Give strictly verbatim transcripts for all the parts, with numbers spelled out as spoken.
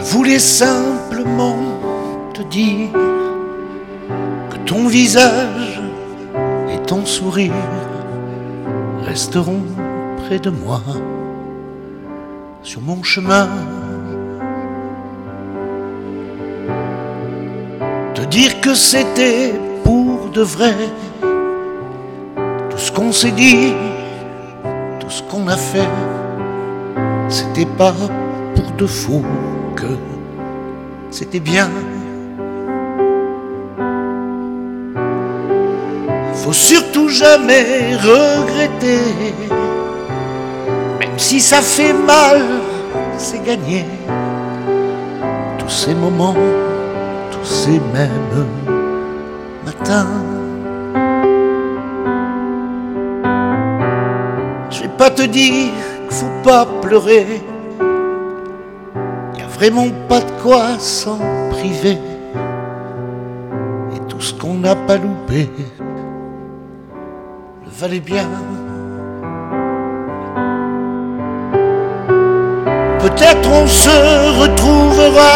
Je voulais simplement te dire que ton visage et ton sourire resteront près de moi sur mon chemin. Te dire que c'était pour de vrai tout ce qu'on s'est dit, tout ce qu'on a fait, c'était pas pour de faux, que c'était bien. Faut surtout jamais regretter, même si ça fait mal, c'est gagné. Tous ces moments, tous ces mêmes matins. Je vais pas te dire qu'il faut pas pleurer, y a vraiment pas de quoi s'en priver. Et tout ce qu'on n'a pas loupé le valait bien. Peut-être on se retrouvera,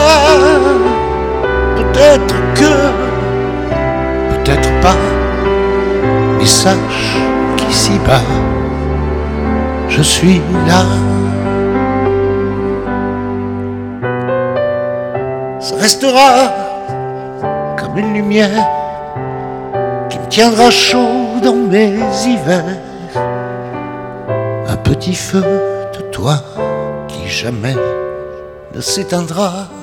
peut-être que, peut-être pas, mais sache qu'ici-bas, je suis là. Ça restera comme une lumière qui me tiendra chaud dans mes hivers, un petit feu de toi qui jamais ne s'éteindra.